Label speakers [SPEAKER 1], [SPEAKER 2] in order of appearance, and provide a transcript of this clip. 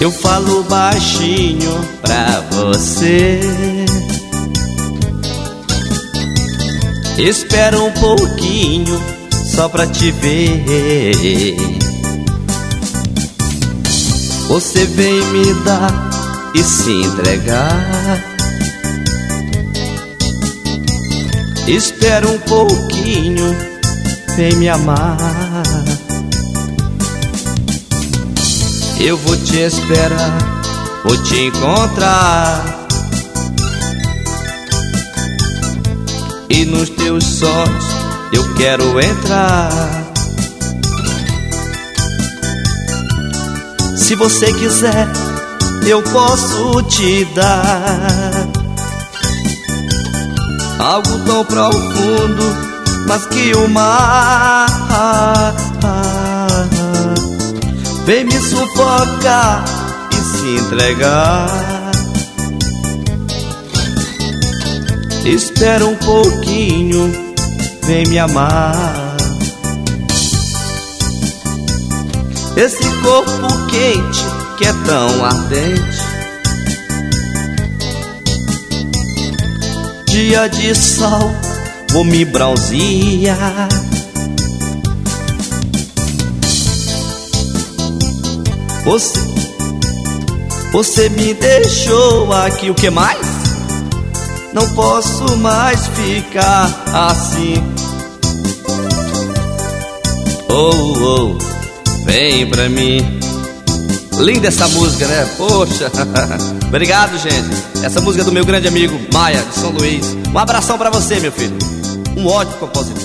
[SPEAKER 1] Eu falo baixinho pra você. Espera um pouquinho só pra te ver. Você vem me dar e se entregar. Espera um pouquinho, vem me amar. Eu vou te esperar, vou te encontrar. E nos teus sonhos eu quero entrar. Se você quiser, eu posso te dar algo tão profundo, mas que o mar. Vem me sufocar e se entregar. Espera um pouquinho, vem me amar. Esse corpo quente que é tão ardente, dia de sol vou me bronzear. Você me deixou aqui, o que mais? Não posso mais ficar assim. Oh, oh, vem pra mim. Linda essa música, né? Poxa. Obrigado, gente. Essa música é do meu grande amigo Maia, de São Luís. Um abração pra você, meu filho. Um ótimo compositor.